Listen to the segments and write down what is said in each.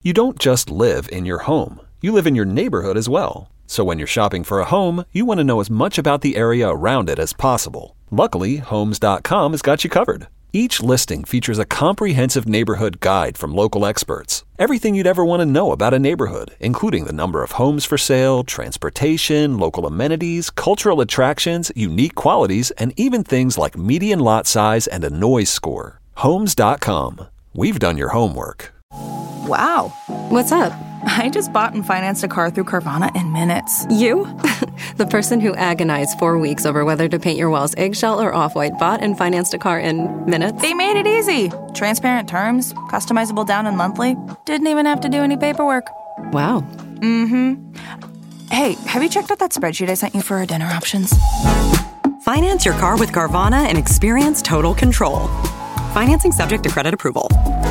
You don't just live in your home. You live in your neighborhood as well. So when you're shopping for a home, you want to know as much about the area around it as possible. Luckily, Homes.com has got you covered. Each listing features a comprehensive neighborhood guide from local experts. Everything you'd ever want to know about a neighborhood, including the number of homes for sale, transportation, local amenities, cultural attractions, unique qualities, and even things like median lot size and a noise score. Homes.com. We've done your homework. Wow. What's up? I just bought and financed a car through Carvana in minutes. You? The person who agonized 4 weeks over whether to paint your walls eggshell or off-white bought and financed a car in minutes? They made it easy. Transparent terms, customizable down and monthly. Didn't even have to do any paperwork. Wow. Mm-hmm. Hey, have you checked out that spreadsheet I sent you for our dinner options? Finance your car with Carvana and experience total control. Financing subject to credit approval.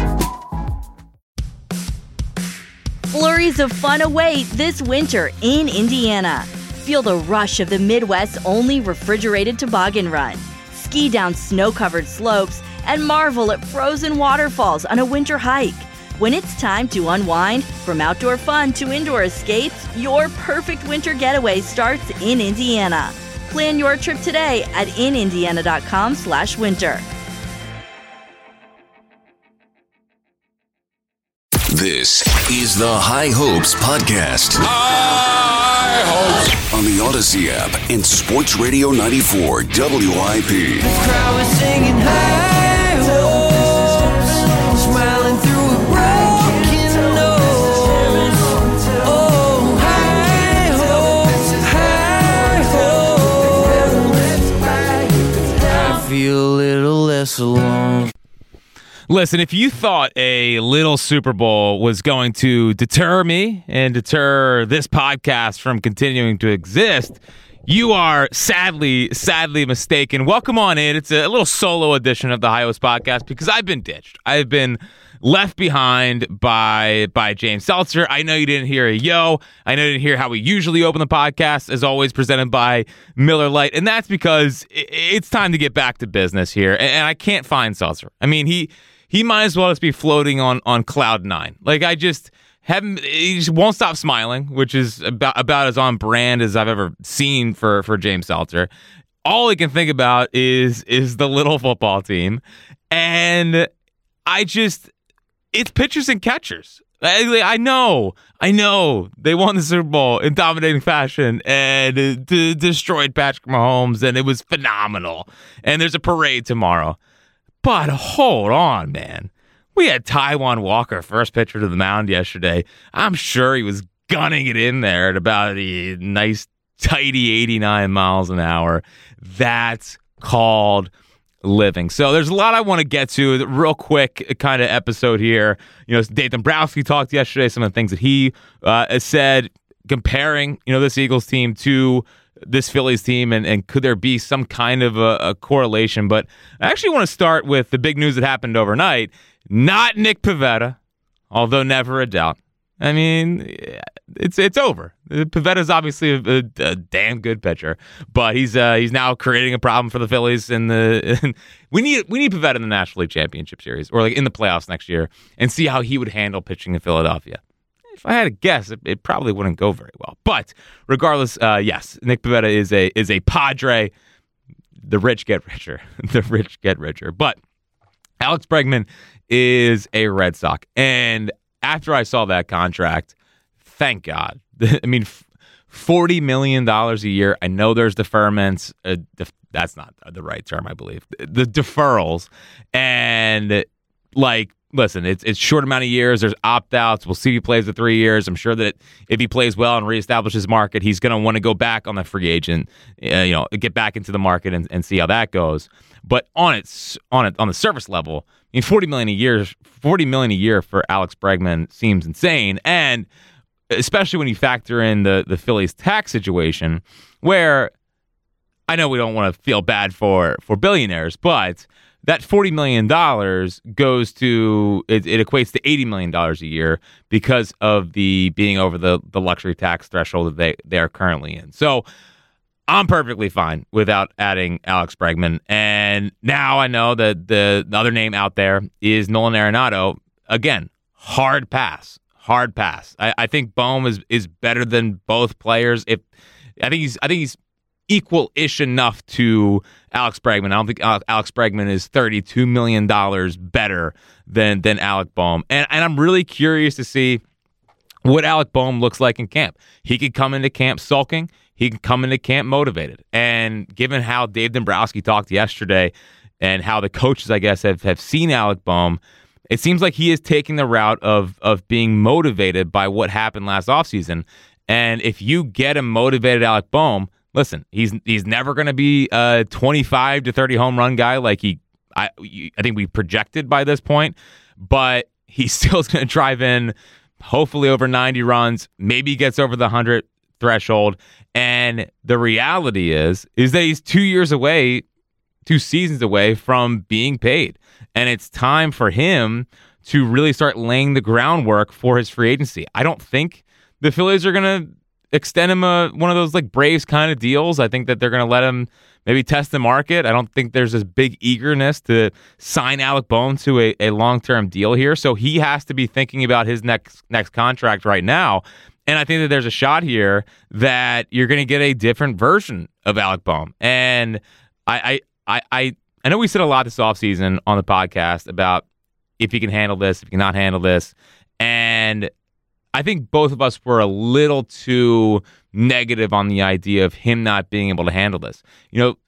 Flurries of fun await this winter in Indiana. Feel the rush of the Midwest's only refrigerated toboggan run. Ski down snow-covered slopes and marvel at frozen waterfalls on a winter hike. When it's time to unwind, from outdoor fun to indoor escapes, your perfect winter getaway starts in Indiana. Plan your trip today at inindiana.com/winter. This is the High Hopes Podcast. High Hopes. On the Odyssey app and Sports Radio 94 WIP. The crowd was singing high hopes, smiling through a broken nose. Oh, high hopes, I feel a little less alone. Listen, if you thought a little Super Bowl was going to deter me and deter this podcast from continuing to exist, you are sadly mistaken. Welcome on in. It's a little solo edition of the High Hopes Podcast because I've been ditched. I've been left behind by James Seltzer. I know you didn't hear a yo. I know you didn't hear how we usually open the podcast, as always presented by Miller Lite. And that's because it's time to get back to business here. And I can't find Seltzer. I mean, he might as well just be floating on cloud nine. Like, he just won't stop smiling, which is about as on brand as I've ever seen for James Seltzer. All he can think about is the little football team. And it's pitchers and catchers. I know they won the Super Bowl in dominating fashion and destroyed Patrick Mahomes, and it was phenomenal. And there's a parade tomorrow. But hold on, man. We had Taijuan Walker, first pitcher to the mound yesterday. I'm sure he was gunning it in there at about a nice, tidy 89 miles an hour. That's called living. So there's a lot I want to get to. Real quick kind of episode here. You know, Dave Dombrowski talked yesterday, some of the things that he said, comparing, this Eagles team to this Phillies team, and could there be some kind of a correlation? But I actually want to start with the big news that happened overnight. Not Nick Pivetta, although never a doubt. I mean, it's over. Pavetta's obviously a damn good pitcher, but he's now creating a problem for the Phillies. And we need Pivetta in the National League Championship Series, or like in the playoffs next year, and see how he would handle pitching in Philadelphia. If I had to guess, it probably wouldn't go very well. But regardless, yes, Nick Pivetta is a Padre. The rich get richer. The rich get richer. But Alex Bregman is a Red Sox. And after I saw that contract, thank God. I mean, $40 million a year. I know there's deferments. That's not the right term, I believe. The deferrals. And, listen, it's short amount of years. There's opt-outs. We'll see if he plays the 3 years. I'm sure that if he plays well and reestablishes his market, he's going to want to go back on the free agent, get back into the market and see how that goes. But on the surface level, I mean, $40 million a year for Alex Bregman seems insane, and especially when you factor in the Phillies tax situation, where I know we don't want to feel bad for billionaires, but that $40 million goes to, it equates to $80 million a year because of the being over the luxury tax threshold that they are currently in. So I'm perfectly fine without adding Alex Bregman. And now I know that the other name out there is Nolan Arenado. Again, hard pass Hard pass. I think Bohm is better than both players. I think he's equal-ish enough to Alex Bregman. I don't think Alex Bregman is $32 million better than Alec Bohm. And I'm really curious to see what Alec Bohm looks like in camp. He could come into camp sulking. He can come into camp motivated. And given how Dave Dombrowski talked yesterday and how the coaches, I guess, have seen Alec Bohm, it seems like he is taking the route of being motivated by what happened last offseason. And if you get a motivated Alec Bohm, listen, he's never going to be a 25 to 30 home run guy like I think we projected by this point, but he still is going to drive in hopefully over 90 runs, maybe he gets over the 100 threshold. And the reality is that he's 2 seasons away from being paid. And it's time for him to really start laying the groundwork for his free agency. I don't think the Phillies are going to extend him one of those like Braves kind of deals. I think that they're going to let him maybe test the market. I don't think there's this big eagerness to sign Alec Bohm to a long-term deal here. So he has to be thinking about his next contract right now. And I think that there's a shot here that you're going to get a different version of Alec Bohm. And I know we said a lot this offseason on the podcast about if he can handle this, if he cannot handle this. And I think both of us were a little too negative on the idea of him not being able to handle this. You know,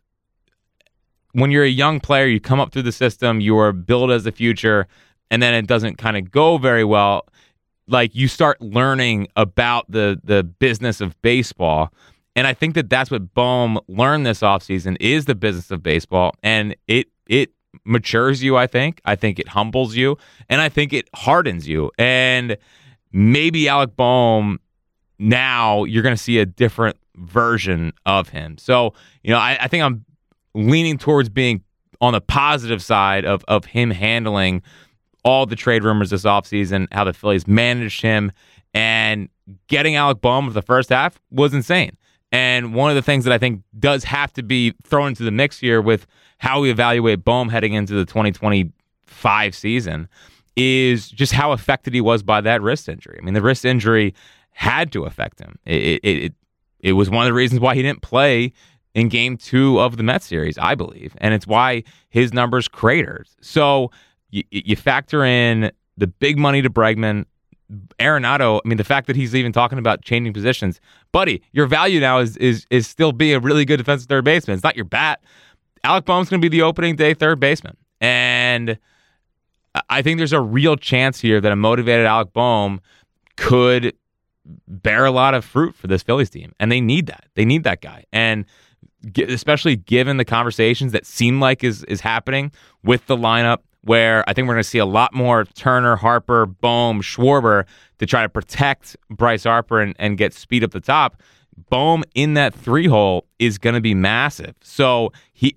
when you're a young player, you come up through the system, you are billed as the future, and then it doesn't kind of go very well. Like, you start learning about the business of baseball. And I think that that's what Bohm learned this offseason is the business of baseball. And it matures you, I think. I think it humbles you. And I think it hardens you. And maybe Alec Bohm, now you're going to see a different version of him. So, you know, I think I'm leaning towards being on the positive side of him handling all the trade rumors this offseason, how the Phillies managed him, and getting Alec Bohm for the first half was insane. And one of the things that I think does have to be thrown into the mix here with how we evaluate Bohm heading into the 2025 season is just how affected he was by that wrist injury. I mean, the wrist injury had to affect him. It was one of the reasons why he didn't play in Game 2 of the Mets series, I believe, and it's why his numbers cratered. So you factor in the big money to Bregman, Arenado. I mean, the fact that he's even talking about changing positions, buddy, your value now is still being a really good defensive third baseman. It's not your bat. Alec Bohm's going to be the opening day third baseman, and I think there's a real chance here that a motivated Alec Bohm could bear a lot of fruit for this Phillies team, and they need that. They need that guy, and especially given the conversations that seem like is happening with the lineup, where I think we're going to see a lot more Turner, Harper, Bohm, Schwarber to try to protect Bryce Harper and get speed up the top. Bohm in that 3-hole is going to be massive. So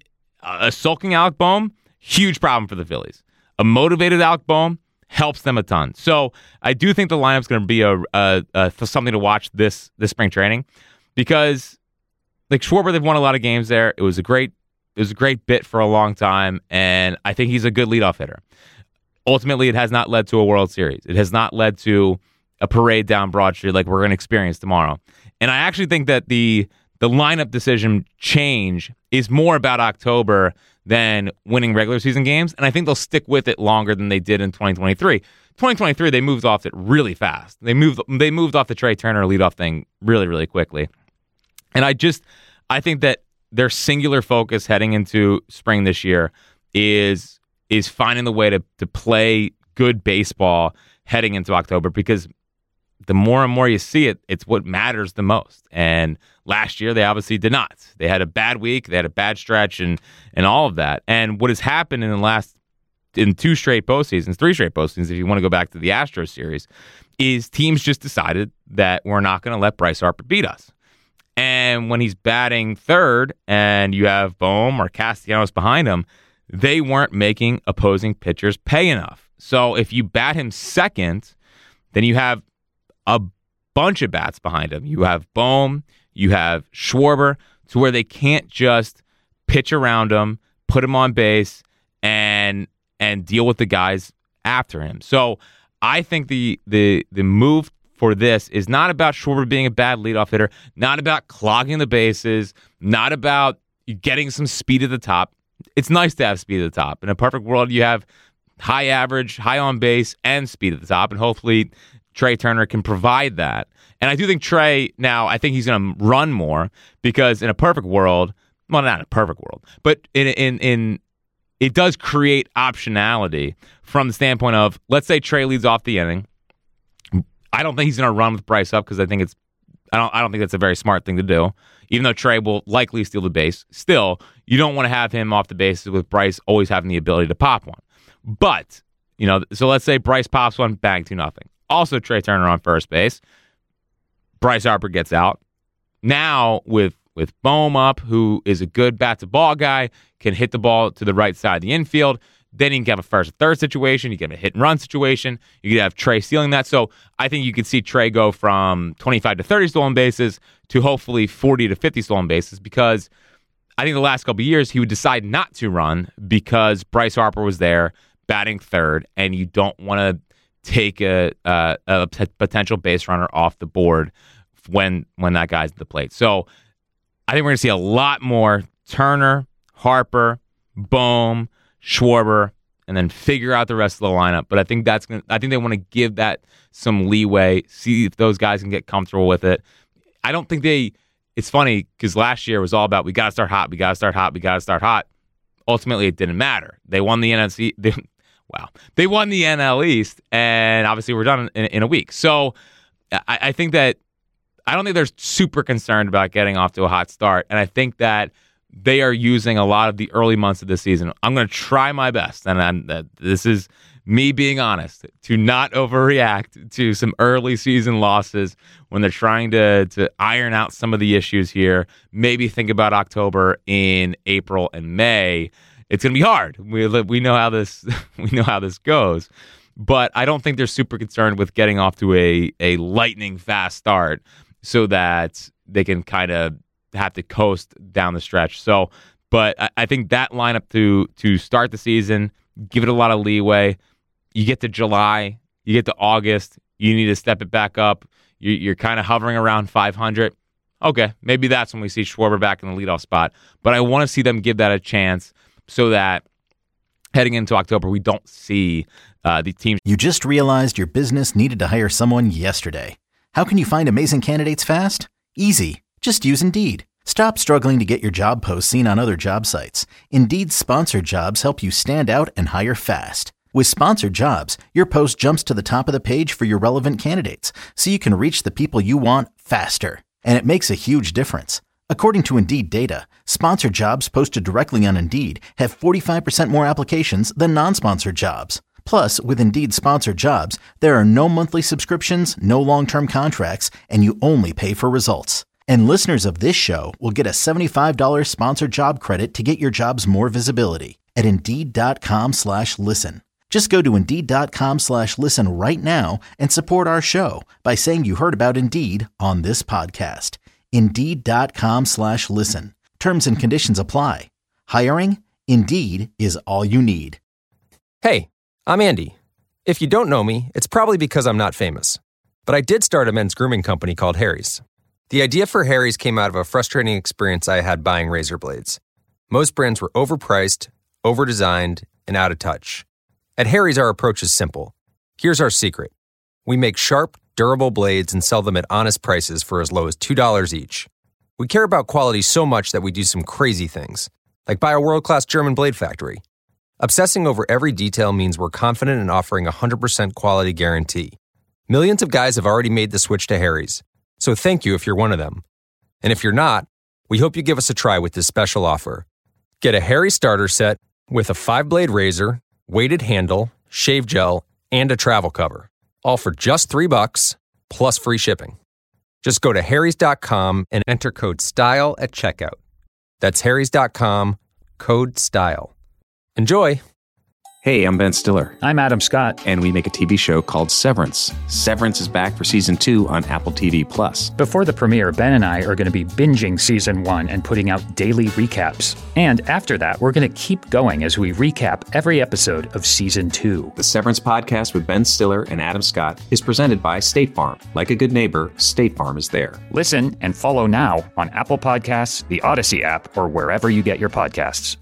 a sulking Alec Bohm, huge problem for the Phillies. A motivated Alec Bohm helps them a ton. So I do think the lineup's going to be something to watch this spring training, because like Schwarber, they've won a lot of games there. It was a great bit for a long time, and I think he's a good leadoff hitter. Ultimately, it has not led to a World Series. It has not led to a parade down Broad Street like we're going to experience tomorrow. And I actually think that the lineup decision change is more about October than winning regular season games, and I think they'll stick with it longer than they did in 2023. 2023, they moved off it really fast. They moved off the Trey Turner leadoff thing really, really quickly. And I think that their singular focus heading into spring this year is finding the way to play good baseball heading into October, because the more and more you see it, it's what matters the most. And last year, they obviously did not. They had a bad week, they had a bad stretch, and all of that. And what has happened in 3 straight postseasons, if you want to go back to the Astros series, is teams just decided that we're not going to let Bryce Harper beat us. And when he's batting third and you have Bohm or Castellanos behind him, they weren't making opposing pitchers pay enough. So if you bat him second, then you have a bunch of bats behind him. You have Bohm, you have Schwarber, to where they can't just pitch around him, put him on base, and deal with the guys after him. So I think the move for this is not about Schwarber being a bad leadoff hitter, not about clogging the bases, not about getting some speed at the top. It's nice to have speed at the top. In a perfect world, you have high average, high on base, and speed at the top, and hopefully Trey Turner can provide that. And I do think Trey, now, I think he's going to run more because in a perfect world, well, not in a perfect world, but in it does create optionality from the standpoint of, let's say Trey leads off the inning. I don't think he's going to run with Bryce up because I don't think that's a very smart thing to do. Even though Trey will likely steal the base, still, you don't want to have him off the bases with Bryce always having the ability to pop one. But, so let's say Bryce pops one, bang, 2-0. Also Trey Turner on first base. Bryce Harper gets out. Now with Bohm up, who is a good bat-to-ball guy, can hit the ball to the right side of the infield. Then you can have a first or third situation. You can have a hit-and-run situation. You could have Trey stealing that. So I think you could see Trey go from 25 to 30 stolen bases to hopefully 40 to 50 stolen bases because I think the last couple of years he would decide not to run because Bryce Harper was there batting third, and you don't want to take a potential base runner off the board when that guy's at the plate. So I think we're going to see a lot more Turner, Harper, Bohm, Schwarber, and then figure out the rest of the lineup. But I think they want to give that some leeway, see if those guys can get comfortable with it. I don't think it's funny because last year was all about we got to start hot, we got to start hot, we got to start hot. Ultimately, it didn't matter. They won the NFC. They won the NL East, and obviously we're done in a week. So I think that I don't think they're super concerned about getting off to a hot start, and I think that they are using a lot of the early months of the season. I'm going to try my best, and this is me being honest, to not overreact to some early season losses when they're trying to iron out some of the issues here. Maybe think about October in April and May. It's going to be hard. We know how this goes, but I don't think they're super concerned with getting off to a lightning fast start so that they can kind of have to coast down the stretch. So, but I think that lineup to start the season, give it a lot of leeway. You get to July, you get to August, you need to step it back up. You're kind of hovering around 500. Okay, maybe that's when we see Schwarber back in the leadoff spot. But I want to see them give that a chance so that heading into October, we don't see the team. You just realized your business needed to hire someone yesterday. How can you find amazing candidates fast? Easy. Just use Indeed. Stop struggling to get your job posts seen on other job sites. Indeed's sponsored jobs help you stand out and hire fast. With sponsored jobs, your post jumps to the top of the page for your relevant candidates, so you can reach the people you want faster. And it makes a huge difference. According to Indeed data, sponsored jobs posted directly on Indeed have 45% more applications than non-sponsored jobs. Plus, with Indeed sponsored jobs, there are no monthly subscriptions, no long-term contracts, and you only pay for results. And listeners of this show will get a $75 sponsored job credit to get your jobs more visibility at Indeed.com/listen. Just go to Indeed.com/listen right now and support our show by saying you heard about Indeed on this podcast. Indeed.com/listen. Terms and conditions apply. Hiring? Indeed is all you need. Hey, I'm Andy. If you don't know me, it's probably because I'm not famous. But I did start a men's grooming company called Harry's. The idea for Harry's came out of a frustrating experience I had buying razor blades. Most brands were overpriced, overdesigned, and out of touch. At Harry's, our approach is simple. Here's our secret. We make sharp, durable blades and sell them at honest prices for as low as $2 each. We care about quality so much that we do some crazy things, like buy a world-class German blade factory. Obsessing over every detail means we're confident in offering a 100% quality guarantee. Millions of guys have already made the switch to Harry's, so thank you if you're one of them. And if you're not, we hope you give us a try with this special offer. Get a Harry's starter set with a 5-blade razor, weighted handle, shave gel, and a travel cover. All for just $3 plus free shipping. Just go to harrys.com and enter code STYLE at checkout. That's harrys.com, code STYLE. Enjoy! Hey, I'm Ben Stiller. I'm Adam Scott. And we make a TV show called Severance. Severance is back for Season 2 on Apple TV+. Before the premiere, Ben and I are going to be binging Season 1 and putting out daily recaps. And after that, we're going to keep going as we recap every episode of Season 2. The Severance podcast with Ben Stiller and Adam Scott is presented by State Farm. Like a good neighbor, State Farm is there. Listen and follow now on Apple Podcasts, the Odyssey app, or wherever you get your podcasts.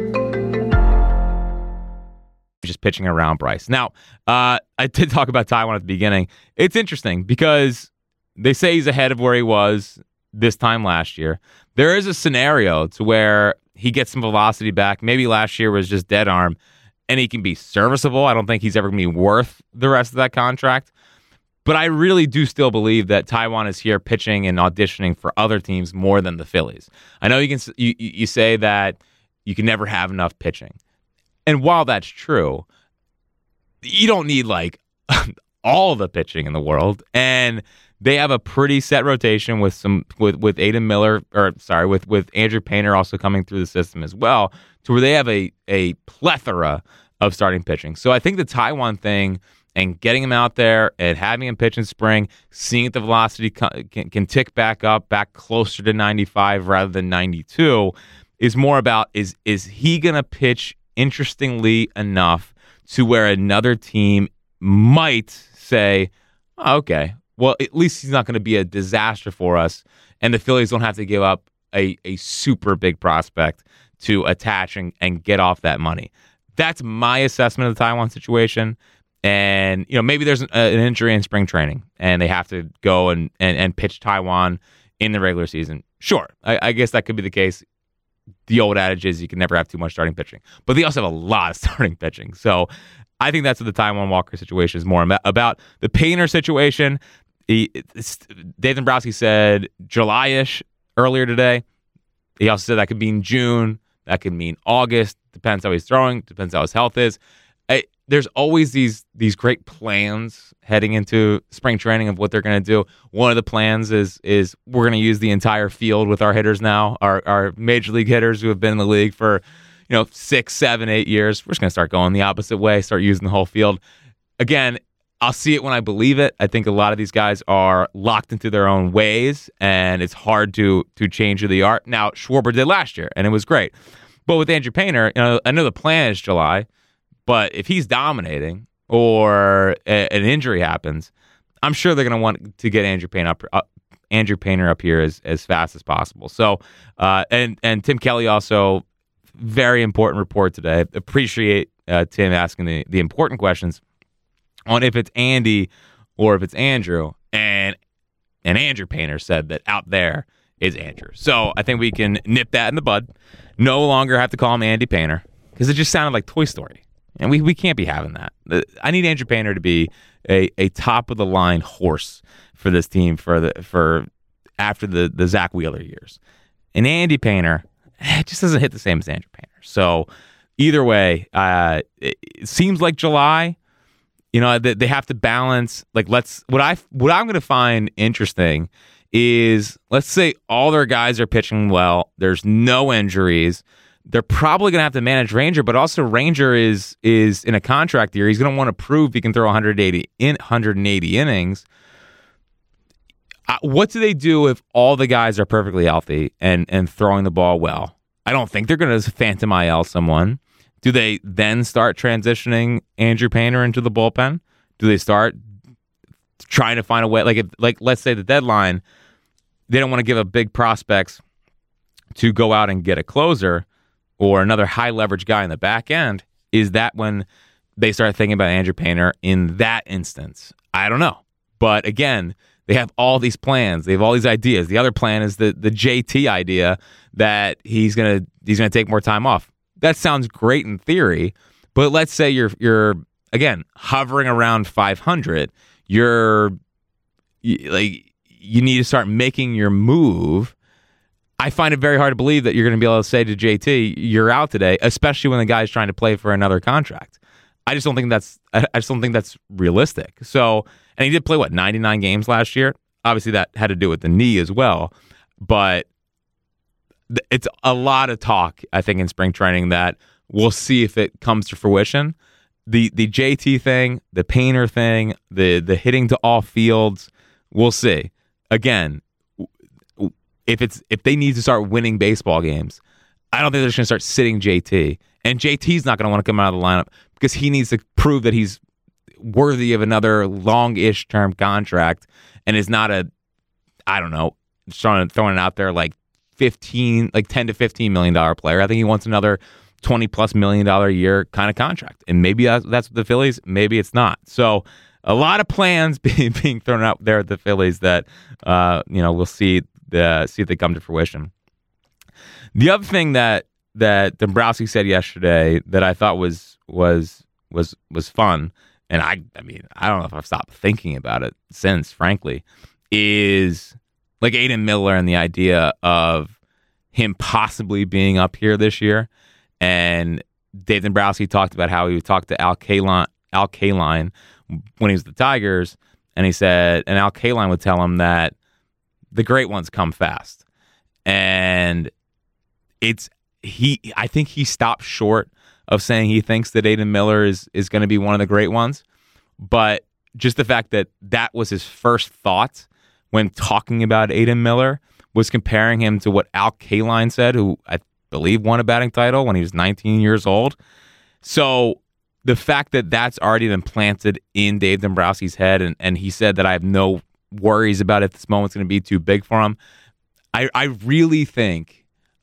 Just pitching around Bryce. Now, I did talk about Taijuan at the beginning. It's interesting because they say he's ahead of where he was this time last year. There is a scenario to where he gets some velocity back. Maybe last year was just dead arm, and he can be serviceable. I don't think he's ever going to be worth the rest of that contract. But I really do still believe that Taijuan is here pitching and auditioning for other teams more than the Phillies. I know you say that you can never have enough pitching. And while that's true, you don't need like all the pitching in the world. And they have a pretty set rotation with Aidan Miller, with Andrew Painter also coming through the system as well, to where they have a plethora of starting pitching. So I think the Taijuan thing and getting him out there and having him pitch in spring, seeing if the velocity can tick back up, back closer to 95 rather than 92, is more about is he going to pitch interestingly enough to where another team might say, okay, well, at least he's not going to be a disaster for us, and the Phillies don't have to give up a super big prospect to attach and get off that money. That's my assessment of the Taijuan situation. And maybe there's an injury in spring training, and they have to go and pitch Taijuan in the regular season. Sure, I guess that could be the case. The old adage is you can never have too much starting pitching, but they also have a lot of starting pitching. So I think that's what the Taijuan Walker situation is more about. The Painter situation, Dave Dombrowski said July-ish earlier today. He also said that could mean June. That could mean August. Depends how he's throwing. Depends how his health is. There's always these great plans heading into spring training of what they're going to do. One of the plans is we're going to use the entire field with our hitters now, our major league hitters who have been in the league for 6, 7, 8 years. We're just going to start going the opposite way, start using the whole field. Again, I'll see it when I believe it. I think a lot of these guys are locked into their own ways, and it's hard to change who they are. Now, Schwarber did last year, and it was great. But with Andrew Painter, I know the plan is July, but if he's dominating or an injury happens, I'm sure they're going to want to get Andrew Painter up here as fast as possible. So, and Tim Kelly also, very important report today. Appreciate Tim asking the important questions on if it's Andy or if it's Andrew. And Andrew Painter said that out there is Andrew. So I think we can nip that in the bud. No longer have to call him Andy Painter because it just sounded like Toy Story. And we can't be having that. I need Andrew Painter to be a top of the line horse for this team for after the Zach Wheeler years. And Andy Painter just doesn't hit the same as Andrew Painter. So either way, it seems like July. They have to balance. Like what I'm going to find interesting is, let's say all their guys are pitching well. There's no injuries. They're probably going to have to manage Ranger, but also Ranger is in a contract year. He's going to want to prove he can throw 180 innings. What do they do if all the guys are perfectly healthy and throwing the ball well? I don't think they're going to phantom IL someone. Do they then start transitioning Andrew Painter into the bullpen? Do they start trying to find a way? Like let's say the deadline, they don't want to give up big prospects to go out and get a closer or another high leverage guy in the back end. Is that when they start thinking about Andrew Painter in that instance? I don't know. But again, they have all these plans. They have all these ideas. The other plan is the JT idea that he's gonna take more time off. That sounds great in theory, but let's say you're again hovering around 500. You need to start making your move. I find it very hard to believe that you're going to be able to say to JT, "You're out today," especially when the guy's trying to play for another contract. I just don't think that's realistic. So, and he did play 99 games last year. Obviously, that had to do with the knee as well. But it's a lot of talk, I think, in spring training that we'll see if it comes to fruition. the JT thing, the Painter thing, the hitting to all fields, we'll see. Again, if they need to start winning baseball games, I don't think they're just going to start sitting JT. And JT's not going to want to come out of the lineup because he needs to prove that he's worthy of another long-ish term contract and is not a, I don't know, throwing it out there like $10 to $15 million player. I think he wants another $20+ million a year kind of contract. And maybe that's what the Phillies, maybe it's not. So a lot of plans being thrown out there at the Phillies that, we'll see if they come to fruition. The other thing that Dombrowski said yesterday that I thought was fun, and I mean, I don't know if I've stopped thinking about it since, frankly, is like Aidan Miller and the idea of him possibly being up here this year. And Dave Dombrowski talked about how he would talk to Al Kaline when he was with the Tigers, and he said, and Al Kaline would tell him that the great ones come fast. And I think he stopped short of saying he thinks that Aidan Miller is going to be one of the great ones. But just the fact that was his first thought when talking about Aidan Miller was comparing him to what Al Kaline said, who I believe won a batting title when he was 19 years old. So the fact that that's already been planted in Dave Dombrowski's head, and he said that I have no worries about if this moment's going to be too big for him. I really think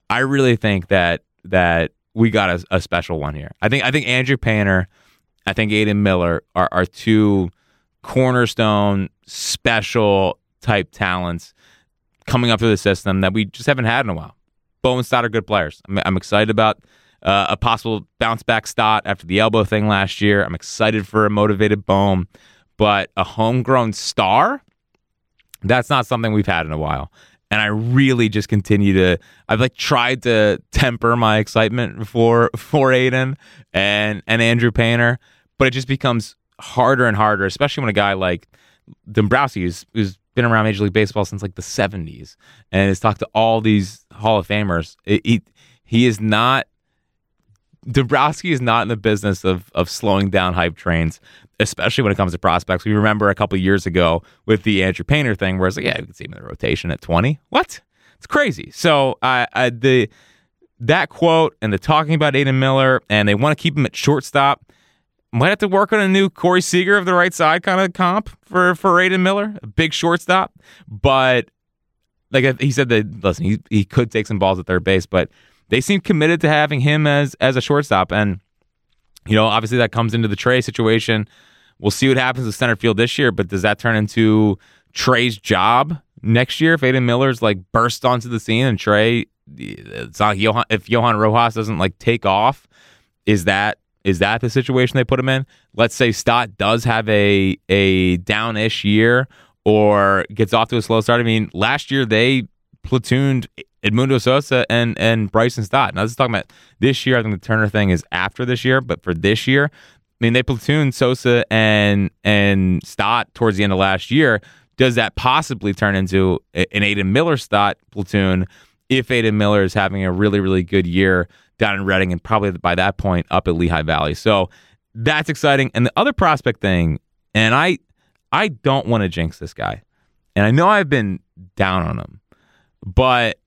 that we got a special one here. I think Andrew Painter, I think Aidan Miller are two cornerstone special type talents coming up through the system that we just haven't had in a while. Bohm and Stott are good players. I'm excited about a possible bounce back Stott after the elbow thing last year. I'm excited for a motivated Bohm, but a homegrown star, that's not something we've had in a while. And I really just I've tried to temper my excitement for Aidan and Andrew Painter, but it just becomes harder and harder, especially when a guy like Dombrowski, who's been around Major League Baseball since like the 70s and has talked to all these Hall of Famers. Dombrowski is not in the business of slowing down hype trains, especially when it comes to prospects. We remember a couple of years ago with the Andrew Painter thing where it's like, yeah, you can see him in the rotation at 20. What? It's crazy. So that quote and the talking about Aidan Miller, and they want to keep him at shortstop, might have to work on a new Corey Seager of the right side kind of comp for Aidan Miller, a big shortstop. But like he said, that listen, he could take some balls at third base, but they seem committed to having him as a shortstop. And, obviously that comes into the Trey situation. We'll see what happens with center field this year, but does that turn into Trey's job next year if Aidan Miller's burst onto the scene and Trey, it's not if Johan Rojas doesn't take off, is that the situation they put him in? Let's say Stott does have a down-ish year or gets off to a slow start. I mean, last year they platooned Edmundo Sosa and Bryson Stott. Now, this is talking about this year. I think the Turner thing is after this year, but for this year, I mean, they platooned Sosa and Stott towards the end of last year. Does that possibly turn into an Aidan Miller Stott platoon if Aidan Miller is having a really, really good year down in Reading and probably by that point up at Lehigh Valley? So that's exciting. And the other prospect thing, and I don't want to jinx this guy, and I know I've been down on him, but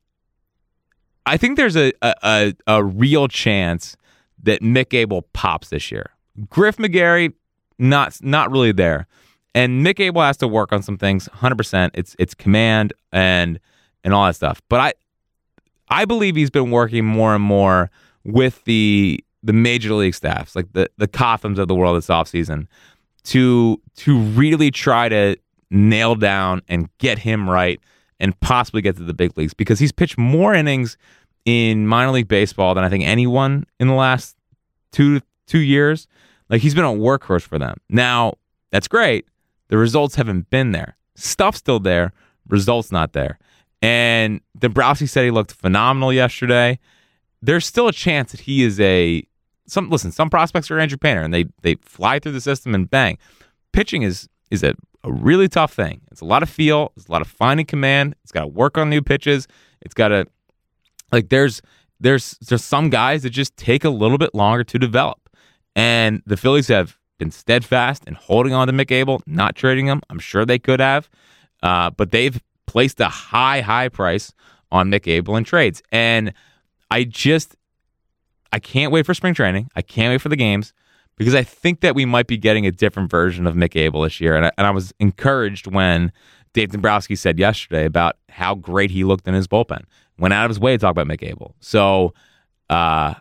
I think there's a real chance that Mick Abel pops this year. Griff McGarry, not really there. And Mick Abel has to work on some things, 100%. It's command and all that stuff. But I believe he's been working more and more with the major league staffs, like the Cothams of the world this offseason, to really try to nail down and get him right and possibly get to the big leagues, because he's pitched more innings in minor league baseball than I think anyone in the last two years. He's been a workhorse for them. Now, that's great. The results haven't been there. Stuff's still there. Results not there. And Dombrowski said he looked phenomenal yesterday. There's still a chance that he is some prospects are Andrew Painter and they fly through the system and bang. Pitching is a really tough thing. It's a lot of feel. It's a lot of finding command. It's got to work on new pitches. It's got to, there's some guys that just take a little bit longer to develop. And the Phillies have been steadfast in holding on to Mick Abel, not trading him. I'm sure they could have, but they've placed a high price on Mick Abel in trades. And I can't wait for spring training. I can't wait for the games because I think that we might be getting a different version of Mick Abel this year. And I was encouraged when Dave Dombrowski said yesterday about how great he looked in his bullpen. Went out of his way to talk about Mick Abel. So I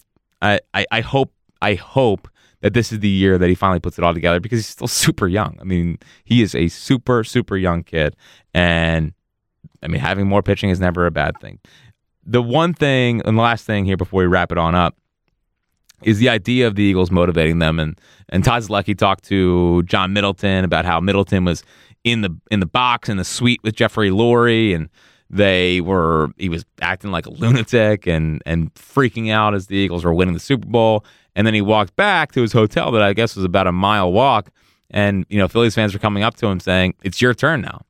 hope that this is the year that he finally puts it all together because he's still super young. I mean, he is a super, super young kid. And, I mean, having more pitching is never a bad thing. The one thing, and the last thing here before we wrap it on up, is the idea of the Eagles motivating them. And Todd Zlecki talked to John Middleton about how Middleton was in the box in the suite with Jeffrey Lurie, and he was acting like a lunatic and freaking out as the Eagles were winning the Super Bowl. And then he walked back to his hotel that I guess was about a mile walk. And, Phillies fans were coming up to him saying, it's your turn now.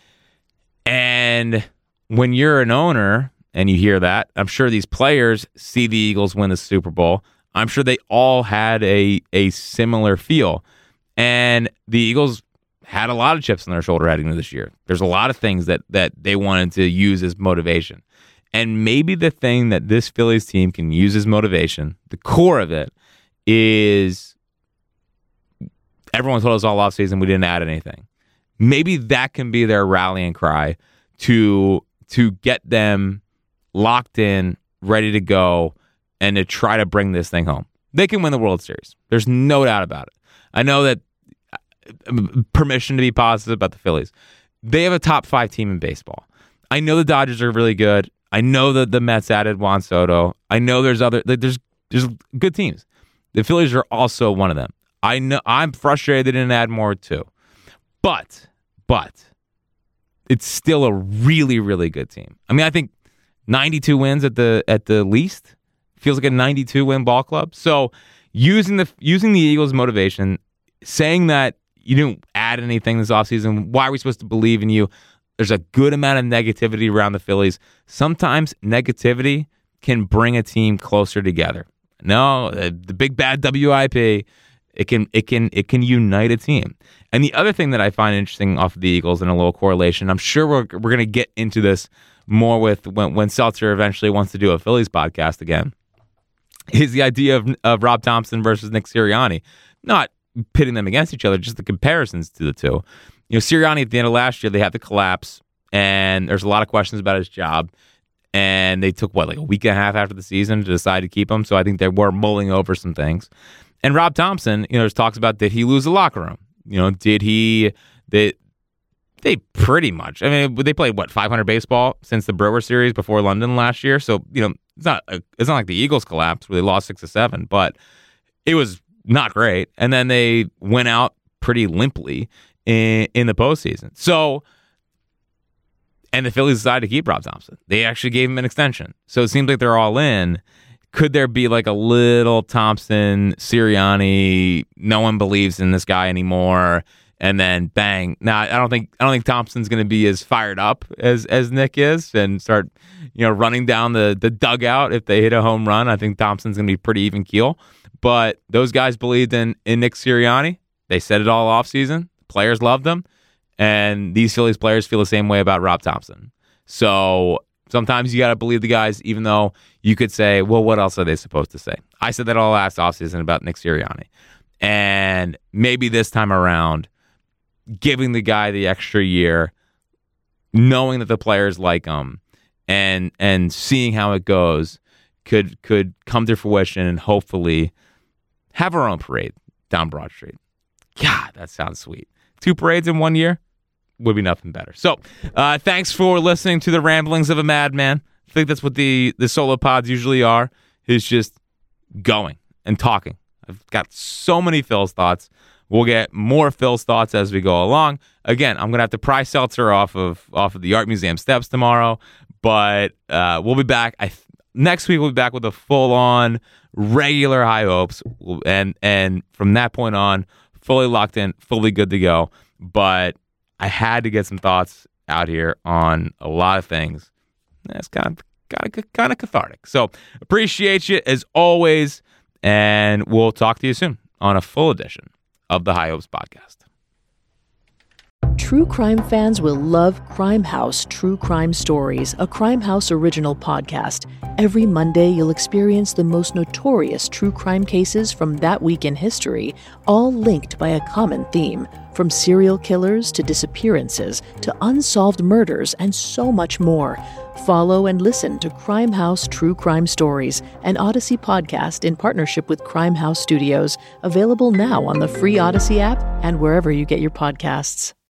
And when you're an owner and you hear that, I'm sure these players see the Eagles win the Super Bowl. I'm sure they all had a similar feel. And the Eagles had a lot of chips on their shoulder heading into this year. There's a lot of things that they wanted to use as motivation. And maybe the thing that this Phillies team can use as motivation, the core of it, is everyone told us all offseason we didn't add anything. Maybe that can be their rallying cry to get them locked in, ready to go, and to try to bring this thing home. They can win the World Series. There's no doubt about it. I know that permission to be positive about the Phillies. They have a top 5 team in baseball. I know the Dodgers are really good. I know that the Mets added Juan Soto. I know there's good teams. The Phillies are also one of them. I know I'm frustrated they didn't add more too. But it's still a really, really good team. I mean, I think 92 wins at the least feels like a 92 win ball club. So using the Eagles' motivation, saying that you didn't add anything this offseason, why are we supposed to believe in you? There's a good amount of negativity around the Phillies. Sometimes negativity can bring a team closer together. No, the big bad WIP, it can unite a team. And the other thing that I find interesting off of the Eagles and a little correlation, I'm sure we're going to get into this more with when Seltzer eventually wants to do a Phillies podcast again, is the idea of Rob Thompson versus Nick Sirianni. Not pitting them against each other, just the comparisons to the two. Sirianni at the end of last year, they had the collapse, and there's a lot of questions about his job. And they took, a week and a half after the season to decide to keep him. So I think they were mulling over some things. And Rob Thompson, there's talks about, did he lose the locker room? They pretty much, they played 500 baseball since the Brewer series before London last year. So, it's not like the Eagles collapsed where they lost 6-7, but it was not great. And then they went out pretty limply in the postseason. So, and the Phillies decided to keep Rob Thompson. They actually gave him an extension. So it seems like they're all in. Could there be a little Thompson, Sirianni, no one believes in this guy anymore, and then bang? Now, I don't think Thompson's going to be as fired up as Nick is and start, running down the dugout if they hit a home run. I think Thompson's going to be pretty even keel. But those guys believed in Nick Sirianni. They said it all offseason. Players loved him. And these Phillies players feel the same way about Rob Thompson. So sometimes you got to believe the guys, even though you could say, well, what else are they supposed to say? I said that all last offseason about Nick Sirianni. And maybe this time around, giving the guy the extra year, knowing that the players like him, and seeing how it goes could come to fruition and hopefully have our own parade down Broad Street. God, that sounds sweet. 2 parades in 1 year would be nothing better. So thanks for listening to the ramblings of a madman. I think that's what the solo pods usually are, is just going and talking. I've got so many Phil's thoughts. We'll get more Phil's thoughts as we go along. Again, I'm going to have to pry Seltzer off of the Art Museum steps tomorrow, but we'll be back. Next week, we'll be back with a full-on regular High Hopes, and from that point on, fully locked in, fully good to go. But I had to get some thoughts out here on a lot of things. That's kind of cathartic. So appreciate you as always. And we'll talk to you soon on a full edition of the High Hopes podcast. True crime fans will love Crime House True Crime Stories, a Crime House original podcast. Every Monday, you'll experience the most notorious true crime cases from that week in history, all linked by a common theme. From serial killers to disappearances to unsolved murders and so much more. Follow and listen to Crime House True Crime Stories, an Odyssey podcast in partnership with Crime House Studios, available now on the free Odyssey app and wherever you get your podcasts.